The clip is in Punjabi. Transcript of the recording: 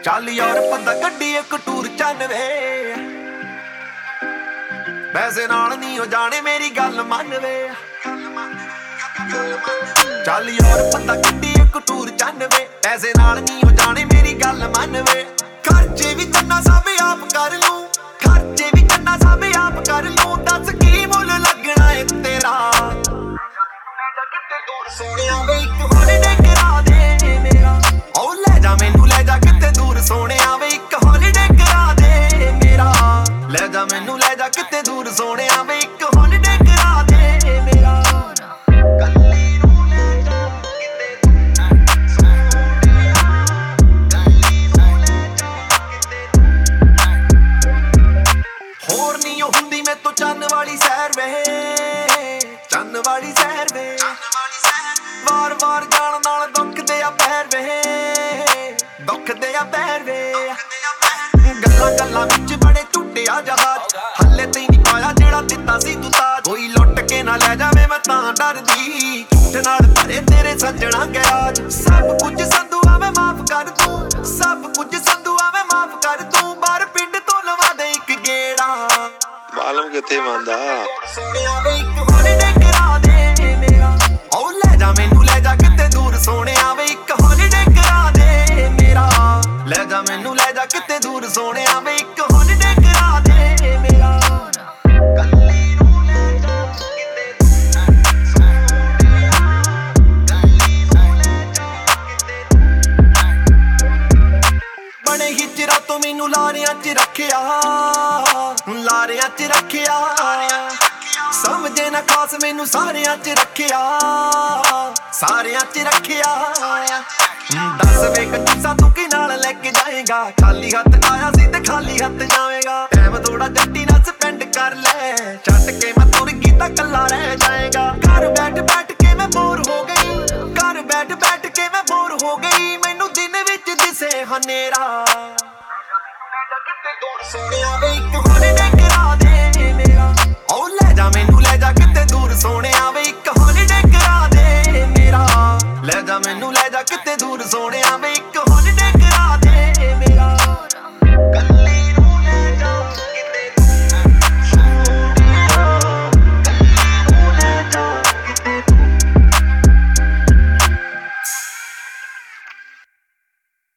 ਚੱਲ ਯਾਰ ਪਤਾ ਗੱਡੀ ਇੱਕ ਟੂਰ 94 ਪੈਸੇ ਨਾਲ ਨਹੀਂ ਹੋ ਜਾਣੇ ਮੇਰੀ ਗੱਲ ਮੰਨ ਵੇ ਚੱਲ ਯਾਰ ਪਤਾ ਗੱਡੀ ਇੱਕ ਟੂਰ 94 ਪੈਸੇ ਨਾਲ ਨਹੀਂ ਹੋ ਜਾਣੇ ਮੇਰੀ ਗੱਲ ਮੰਨ ਵੇ ਖਰਚੇ ਵੀ ਚੰਨਾ ਸਭ ਆਪ ਕਰ ਲੂੰ ਖਰਚੇ ਵੀ ਚੰਨਾ ਸਭ ਆਪ ਕਰ ਲੂੰ ਦੱਸ ਕੀ ਮੁੱਲ ਲੱਗਣਾ ਏ ਤੇਰਾ ਕਿਤੇ ਦੂਰ ਸੋਹਣਿਆ ਵੇ ਇੱਕ ਹੌਲੀਡੇ ਕਰਾ ਦੇ ਮੇਰਾ ਓ ਲੈ ਜਾ ਮੈਨੂੰ ਲੈ ਜਾ ਕਿਤੇ ਦੂਰ ਸੋਹਣਿਆ ਵੇ ਇੱਕ ਹੌਲੀਡੇ ਕਰਾ ਦੇ ਮੇਰਾ ਲੈ ਜਾ ਮੈਨੂੰ ਲੈ ਜਾ ਕਿਤੇ ਦੂਰ ਸੋਹਣਿਆ ਵੇ ਇੱਕ ਹੌਲੀਡੇ ਕਰਾ ਦੇ ਮੇਰਾ ਕੱਲੀ ਨੂੰ ਲੈ ਜਾ ਕਿਤੇ ਹੋਰ ਨਹੀਂ ਹੁੰਦੀ ਮੈਂ ਤੋਂ ਚੰਨ ਵਾਲੀ ਸੈਰ ਵੇ ਚੰਨ ਵਾਲੀ ਸੈਰ ਵੇ ਵਾਰ ਵਾਰ ਜਾਣ ਨਾਲ ਦੁੱਖਦੇ ਆ ਪੈਰ ਵੇ ਦੁੱਖਦੇ ਆ ਪੈਰ ਵੇ ਗੱਲਾਂ ਗੱਲਾਂ ਵਿੱਚ ਬੜੇ ਝੂਟਿਆ ਜਹਾਜ਼ ਹੱਲੇ ਤੇ ਨਹੀਂ ਪਾਇਆ ਜਿਹੜਾ ਦਿੱਤਾ ਸੀ ਤੂੰ ਤਾਜ ਕੋਈ ਲੁੱਟ ਕੇ ਨਾ ਲੈ ਜਾਵੇ ਮੈਂ ਤਾਂ ਡਰਦੀ ਝੂਠ ਨਾਲ ਭਰੇ ਤੇਰੇ ਸੱਜਣਾ ਗਿਆ ਸਭ ਕੁਝ ਸੰਧੂ ਆਵੇਂ ਮਾਫ ਕਰ ਤੂੰ ਸਭ ਕੁਝ ਸੰਧੂ ਆਵੇਂ ਮਾਫ ਕਰ ਤੂੰ ਬਾਹਰ ਪਿੰਡ ਤੋਂ ਲਵਾ ਦੇ ਇੱਕ ਗੇੜਾ ਮਾਲਮ ਕਿੱਥੇ ਮੰਨਦਾ ਸੋਹਣਿਆ ਵੇ ਇੱਕ ਹੌਲੀਡੇ ਕਰਾ ਦੇ ਮੇਰਾ ਓ ਲੈ ਜਾ ਮੈਨੂੰ ਲੈ ਜਾ ਕਿਤੇ ਦੂਰ ਸੋਹਣਿਆ ਵੇ ਇੱਕ ਹੌਲੀਡੇ ਕਰਾ ਦੇ ਮੇਰਾ ਲੈ ਜਾ ਮੈਨੂੰ ਲੈ ਜਾ ਕਿਤੇ ਦੂਰ ਸੋਹਣਿਆ ਵੇ ਇੱਕ ਹੌਲੀਡੇ ਕਰਾ ਦੇ ਮੇਰਾ ਕੱਲੀ ਨੂੰ ਲੈ ਜਾ ਕਿਤੇ ਬਣੇ ਹਿਜਰਾ ਤੋਂ ਮੈਨੂੰ ਲਾਰਿਆਂ 'ਚ ਰੱਖਿਆ ਲਾਰਿਆਂ 'ਚ ਰੱਖਿਆ ਸਮਝੇ ਨਾ ਖਾਸ ਮੈਨੂੰ ਸਾਰਿਆਂ 'ਚ ਰੱਖਿਆ ਸਾਰਿਆਂ 'ਚ ਰੱਖਿਆ ਦੱਸ ਵੇ ਕੰਜੂਸਾ ਤੂੰ ਕੀ ਨਾਲ ਲੈ ਕੇ ਜਾਏਗਾ ਖਾਲੀ ਹੱਥ ਆਇਆ ਸੀ ਤੇ ਖਾਲੀ ਹੱਥ ਜਾਵੇਂਗਾ ਟਾਈਮ ਥੋੜਾ ਜੱਟੀ ਨਾਲ ਸਪੈਂਡ ਕਰ ਲੈ ਛੱਡ ਕੇ ਮੈਂ ਤੁਰ ਗਈ ਤਾਂ ਕੱਲਾ ਰਹਿ ਜਾਏਗਾ ਘਰ ਬੈਠ ਬੈਠ ਕੇ ਮੈਂ ਬੋਰ ਹੋ ਗਈ ਘਰ ਬੈਠ ਬੈਠ ਕੇ ਮੈਂ ਬੋਰ ਹੋ ਗਈ ਮੈਨੂੰ ਦਿਨ ਵਿੱਚ ਦਿਸੇ ਹਨੇਰਾ ਕਿਤੇ ਦੂਰ ਸੋਹਣਿਆ ਵੇ ਇੱਕ ਹੌਲੀਡੇ ਕਰਾ ਦੇ ਮੇਰਾ ਓ ਲੈ ਜਾ ਮੈਨੂੰ ਲੈ ਜਾ ਕਿਤੇ ਦੂਰ ਸੋਹਣਿਆ ਵੇ ਇੱਕ ਹੌਲੀਡੇ ਕਰਾ ਦੇ ਮੇਰਾ ਲੈ ਜਾ ਮੈਨੂੰ ਲੈ ਜਾ ਕਿਤੇ ਦੂਰ ਸੋਹਣਿਆ